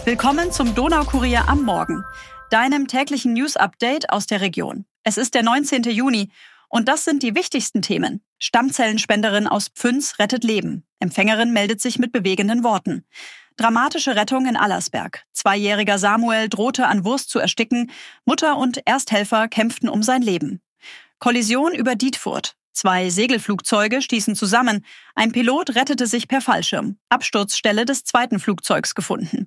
Willkommen zum Donaukurier am Morgen, deinem täglichen News-Update aus der Region. Es ist der 19. Juni und das sind die wichtigsten Themen. Stammzellenspenderin aus Pfünz rettet Leben. Empfängerin meldet sich mit bewegenden Worten. Dramatische Rettung in Allersberg. 2-jähriger Samuel drohte an Wurst zu ersticken. Mutter und Ersthelfer kämpften um sein Leben. Kollision über Dietfurt. 2 Segelflugzeuge stießen zusammen. Ein Pilot rettete sich per Fallschirm. Absturzstelle des 2. Flugzeugs gefunden.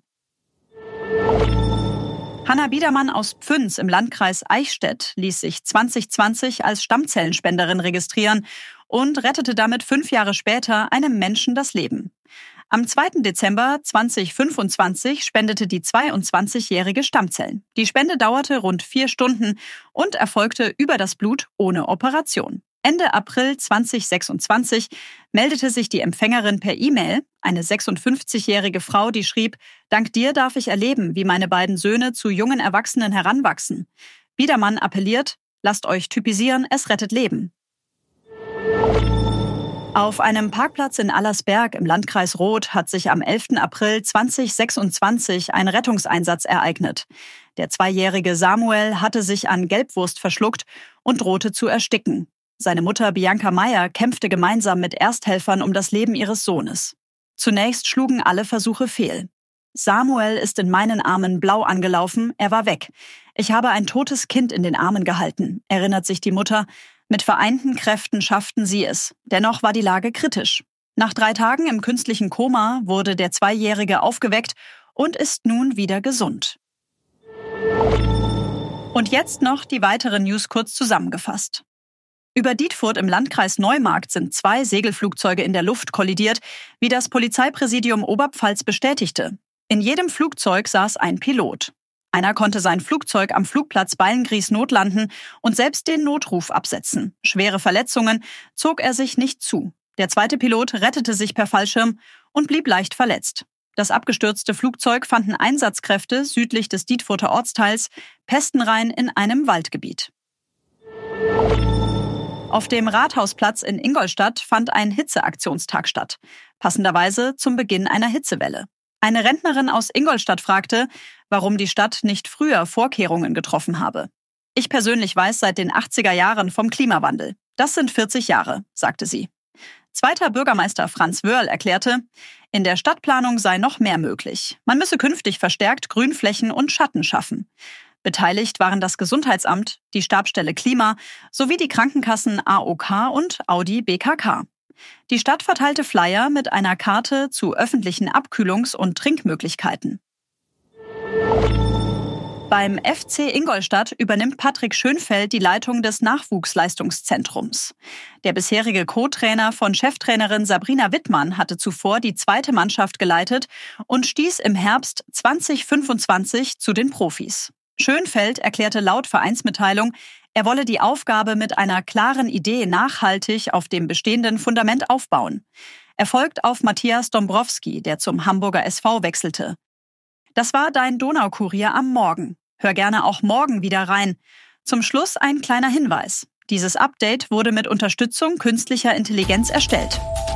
Hanna Biedermann aus Pfünz im Landkreis Eichstätt ließ sich 2020 als Stammzellenspenderin registrieren und rettete damit 5 Jahre später einem Menschen das Leben. Am 2. Dezember 2025 spendete die 22-jährige Stammzellen. Die Spende dauerte rund 4 Stunden und erfolgte über das Blut ohne Operation. Ende April 2026 meldete sich die Empfängerin per E-Mail, eine 56-jährige Frau, die schrieb: Dank dir darf ich erleben, wie meine beiden Söhne zu jungen Erwachsenen heranwachsen. Biedermann appelliert: Lasst euch typisieren, es rettet Leben. Auf einem Parkplatz in Allersberg im Landkreis Roth hat sich am 11. April 2026 ein Rettungseinsatz ereignet. Der 2-jährige Samuel hatte sich an Gelbwurst verschluckt und drohte zu ersticken. Seine Mutter Bianca Meyer kämpfte gemeinsam mit Ersthelfern um das Leben ihres Sohnes. Zunächst schlugen alle Versuche fehl. Samuel ist in meinen Armen blau angelaufen, er war weg. Ich habe ein totes Kind in den Armen gehalten, erinnert sich die Mutter. Mit vereinten Kräften schafften sie es. Dennoch war die Lage kritisch. Nach 3 Tagen im künstlichen Koma wurde der 2-Jährige aufgeweckt und ist nun wieder gesund. Und jetzt noch die weiteren News kurz zusammengefasst. Über Dietfurt im Landkreis Neumarkt sind 2 Segelflugzeuge in der Luft kollidiert, wie das Polizeipräsidium Oberpfalz bestätigte. In jedem Flugzeug saß ein Pilot. Einer konnte sein Flugzeug am Flugplatz Beilngries notlanden und selbst den Notruf absetzen. Schwere Verletzungen zog er sich nicht zu. Der 2. Pilot rettete sich per Fallschirm und blieb leicht verletzt. Das abgestürzte Flugzeug fanden Einsatzkräfte südlich des Dietfurter Ortsteils Pestenrain in einem Waldgebiet. Auf dem Rathausplatz in Ingolstadt fand ein Hitzeaktionstag statt, passenderweise zum Beginn einer Hitzewelle. Eine Rentnerin aus Ingolstadt fragte, warum die Stadt nicht früher Vorkehrungen getroffen habe. Ich persönlich weiß seit den 80er Jahren vom Klimawandel. Das sind 40 Jahre, sagte sie. 2. Bürgermeister Franz Wörl erklärte, in der Stadtplanung sei noch mehr möglich. Man müsse künftig verstärkt Grünflächen und Schatten schaffen. Beteiligt waren das Gesundheitsamt, die Stabsstelle Klima sowie die Krankenkassen AOK und Audi BKK. Die Stadt verteilte Flyer mit einer Karte zu öffentlichen Abkühlungs- und Trinkmöglichkeiten. Beim FC Ingolstadt übernimmt Patrick Schönfeld die Leitung des Nachwuchsleistungszentrums. Der bisherige Co-Trainer von Cheftrainerin Sabrina Wittmann hatte zuvor die 2. Mannschaft geleitet und stieß im Herbst 2025 zu den Profis. Schönfeld erklärte laut Vereinsmitteilung, er wolle die Aufgabe mit einer klaren Idee nachhaltig auf dem bestehenden Fundament aufbauen. Er folgt auf Matthias Dombrowski, der zum Hamburger SV wechselte. Das war dein Donaukurier am Morgen. Hör gerne auch morgen wieder rein. Zum Schluss ein kleiner Hinweis. Dieses Update wurde mit Unterstützung künstlicher Intelligenz erstellt.